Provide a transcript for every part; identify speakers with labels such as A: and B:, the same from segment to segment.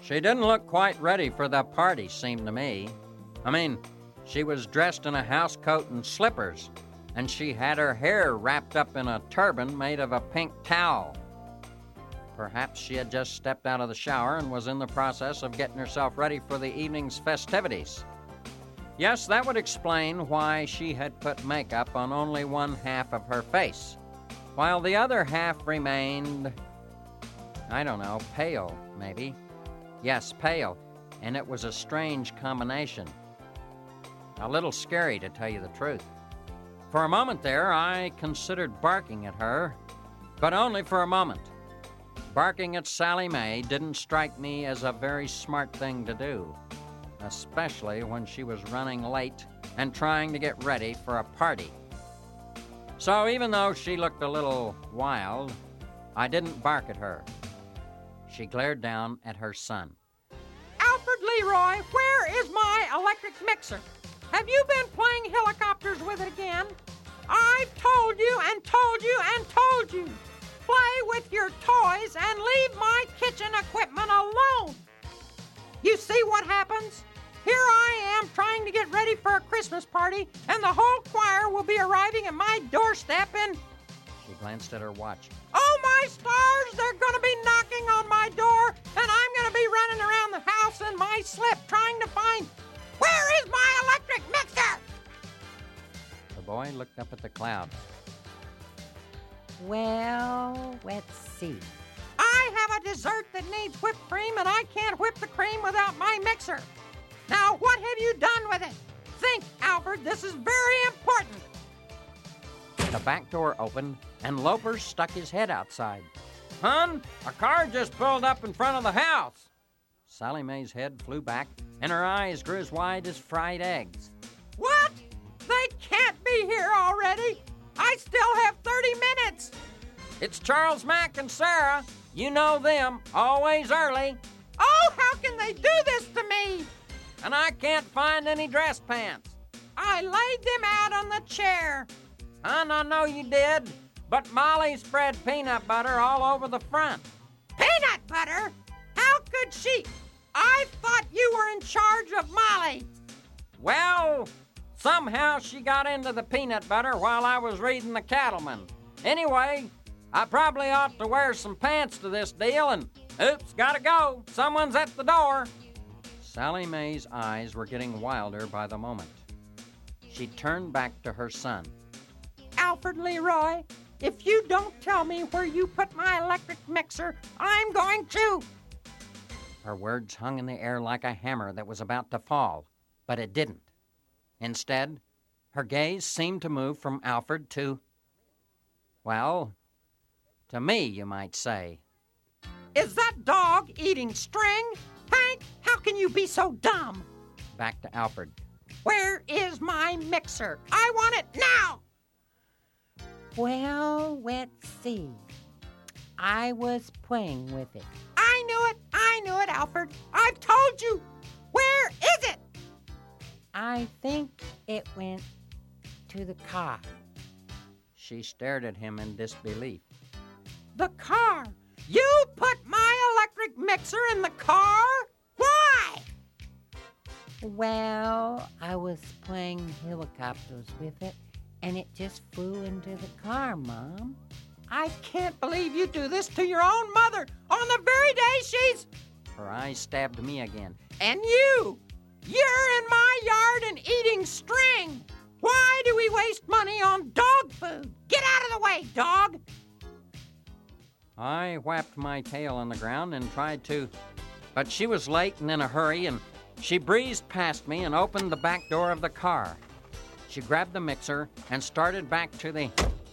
A: She didn't look quite ready for the party, seemed to me. I mean, she was dressed in a housecoat and slippers, and she had her hair wrapped up in a turban made of a pink towel. Perhaps she had just stepped out of the shower and was in the process of getting herself ready for the evening's festivities. Yes, that would explain why she had put makeup on only one half of her face, while the other half remained, pale, maybe. Yes, pale, and it was a strange combination. A little scary, to tell you the truth. For a moment there, I considered barking at her, but only for a moment. Barking at Sally Mae didn't strike me as a very smart thing to do, especially when she was running late and trying to get ready for a party. So even though she looked a little wild, I didn't bark at her. She glared down at her son.
B: Alfred Leroy, where is my electric mixer? Have you been playing helicopters with it again? I've told you and told you and told you. Play with your toys and leave my kitchen equipment alone. You see what happens? Here I am trying to get ready for a Christmas party, and the whole choir will be arriving at my doorstep in...
A: She glanced at her watch.
B: Oh, my stars, they're going to be knocking on my door, and I'm going to be running around the house in my slip trying to find... Where is my electric mixer?
A: The boy looked up at the clouds.
C: Well, let's see.
B: I have a dessert that needs whipped cream, and I can't whip the cream without my mixer. Now, what have you done with it? Think, Alfred, this is very important.
A: The back door opened, and Loper stuck his head outside. Hon, a car just pulled up in front of the house. Sally Mae's head flew back, and her eyes grew as wide as fried eggs.
B: What? They can't be here already. I still have 30 minutes.
A: It's Charles Mack and Sarah. You know them, always early.
B: Oh, how can they do this to me?
A: And I can't find any dress pants.
B: I laid them out on the chair.
A: Hon, I know you did, but Molly spread peanut butter all over the front.
B: Peanut butter? How could she? I thought you were in charge of Molly.
A: Well, somehow she got into the peanut butter while I was reading The Cattleman. Anyway, I probably ought to wear some pants to this deal, and oops, gotta go. Someone's at the door. Sally Mae's eyes were getting wilder by the moment. She turned back to her son.
B: Alfred Leroy, if you don't tell me where you put my electric mixer, I'm going to...
A: Her words hung in the air like a hammer that was about to fall, but it didn't. Instead, her gaze seemed to move from Alfred to, well, to me, you might say.
B: Is that dog eating string? Hank, how can you be so dumb?
A: Back to Alfred.
B: Where is my mixer? I want it now!
C: Well, let's see. I was playing with it.
B: I knew it, Alfred. I've told you. Where is it?
C: I think it went to the car.
A: She stared at him in disbelief.
B: The car? You put my electric mixer in the car? Why?
C: Well, I was playing helicopters with it, and it just flew into the car, Mom.
B: I can't believe you do this to your own mother on the very day she's...
A: Her eyes stabbed me again.
B: And you! You're in my yard and eating string! Why do we waste money on dog food? Get out of the way, dog!
A: I whapped my tail on the ground and tried to... But she was late and in a hurry, and she breezed past me and opened the back door of the car. She grabbed the mixer and started back to the...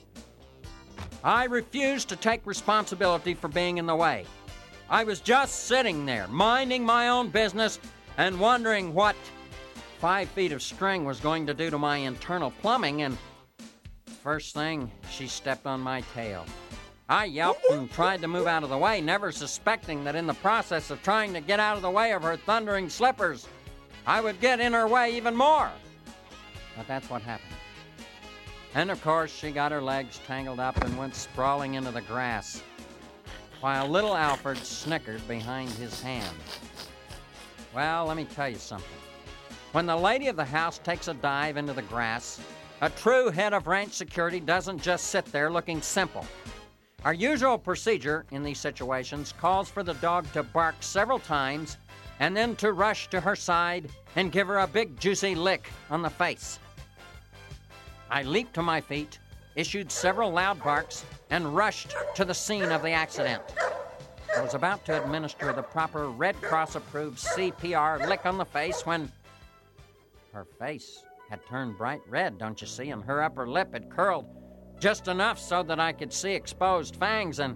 A: I refused to take responsibility for being in the way. I was just sitting there, minding my own business and wondering what 5 feet of string was going to do to my internal plumbing, and first thing, she stepped on my tail. I yelped and tried to move out of the way, never suspecting that in the process of trying to get out of the way of her thundering slippers, I would get in her way even more. But that's what happened. And of course, she got her legs tangled up and went sprawling into the grass, while little Alfred snickered behind his hand. Well, let me tell you something. When the lady of the house takes a dive into the grass, a true head of ranch security doesn't just sit there looking simple. Our usual procedure in these situations calls for the dog to bark several times and then to rush to her side and give her a big juicy lick on the face. I leaped to my feet, issued several loud barks, and rushed to the scene of the accident. I was about to administer the proper Red Cross-approved CPR lick on the face when her face had turned bright red, don't you see, and her upper lip had curled just enough so that I could see exposed fangs, and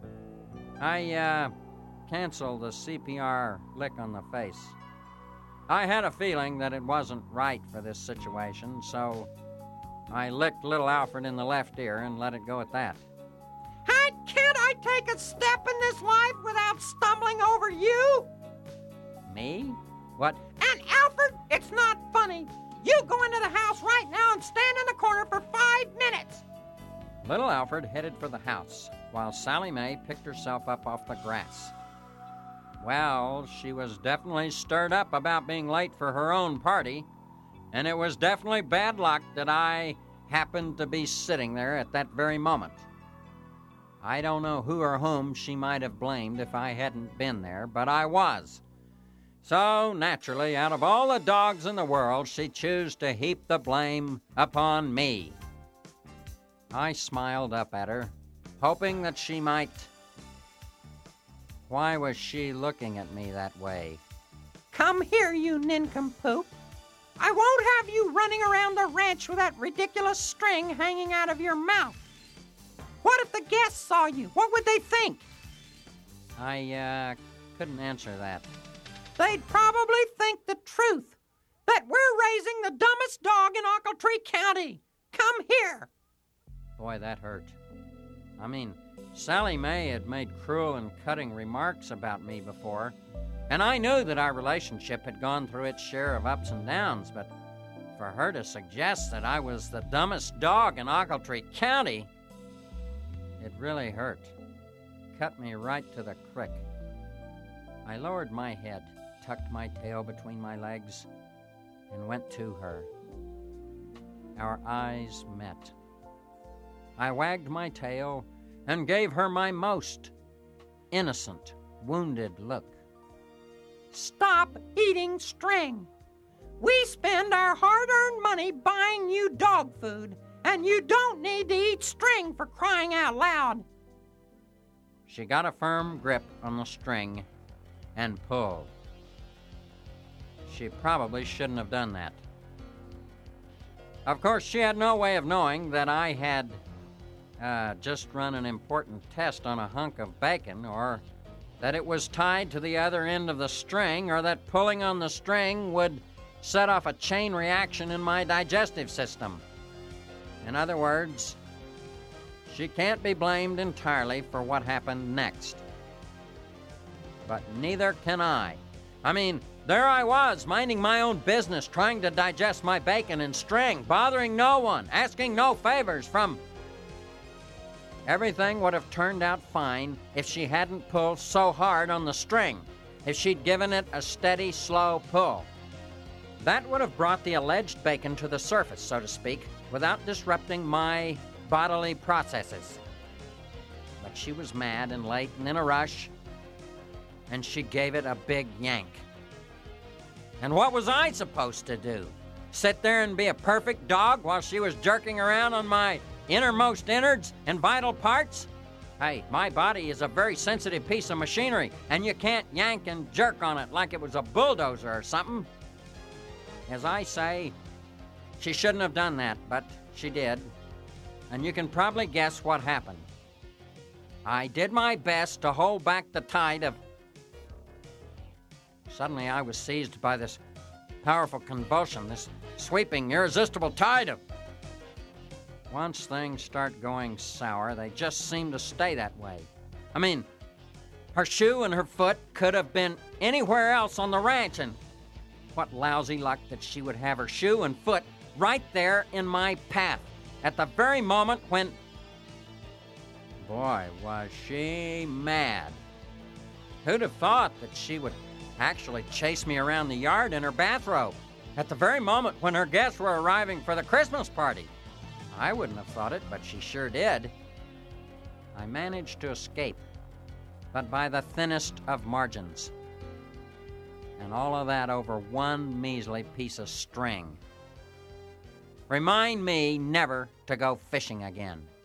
A: I canceled the CPR lick on the face. I had a feeling that it wasn't right for this situation, so I licked little Alfred in the left ear and let it go at that.
B: Hey, can't I take a step in this life without stumbling over you?
A: Me? What?
B: And Alfred, it's not funny. You go into the house right now and stand in the corner for 5 minutes.
A: Little Alfred headed for the house, while Sally Mae picked herself up off the grass. Well, she was definitely stirred up about being late for her own party, and it was definitely bad luck that I happened to be sitting there at that very moment. I don't know who or whom she might have blamed if I hadn't been there, but I was. So, naturally, out of all the dogs in the world, she chose to heap the blame upon me. I smiled up at her, hoping that she might... Why was she looking at me that way?
B: Come here, you nincompoop. I won't have you running around the ranch with that ridiculous string hanging out of your mouth. What if the guests saw you? What would they think?
A: I couldn't answer that.
B: They'd probably think the truth, that we're raising the dumbest dog in Ochiltree County. Come here.
A: Boy, that hurt. I mean, Sally Mae had made cruel and cutting remarks about me before, and I knew that our relationship had gone through its share of ups and downs, but for her to suggest that I was the dumbest dog in Ochiltree County, it really hurt. Cut me right to the crick. I lowered my head, tucked my tail between my legs, and went to her. Our eyes met. I wagged my tail and gave her my most innocent, wounded look.
B: Stop eating string. We spend our hard-earned money buying you dog food, and you don't need to eat string for crying out loud.
A: She got a firm grip on the string and pulled. She probably shouldn't have done that. Of course, she had no way of knowing that I had just run an important test on a hunk of bacon, or that it was tied to the other end of the string, or that pulling on the string would set off a chain reaction in my digestive system. In other words, she can't be blamed entirely for what happened next. But neither can I. I mean, there I was, minding my own business, trying to digest my bacon and string, bothering no one, asking no favors from... Everything would have turned out fine if she hadn't pulled so hard on the string, if she'd given it a steady, slow pull. That would have brought the alleged bacon to the surface, so to speak, without disrupting my bodily processes. But she was mad and late and in a rush, and she gave it a big yank. And what was I supposed to do? Sit there and be a perfect dog while she was jerking around on my innermost innards and vital parts? Hey, my body is a very sensitive piece of machinery, and you can't yank and jerk on it like it was a bulldozer or something. As I say, she shouldn't have done that, but she did. And you can probably guess what happened. I did my best to hold back the tide of... Suddenly I was seized by this powerful convulsion, this sweeping, irresistible tide of... Once things start going sour, they just seem to stay that way. I mean, her shoe and her foot could have been anywhere else on the ranch, and what lousy luck that she would have her shoe and foot right there in my path at the very moment when... Boy, was she mad. Who'd have thought that she would actually chased me around the yard in her bathrobe at the very moment when her guests were arriving for the Christmas party. I wouldn't have thought it, but she sure did. I managed to escape, but by the thinnest of margins. And all of that over one measly piece of string. Remind me never to go fishing again.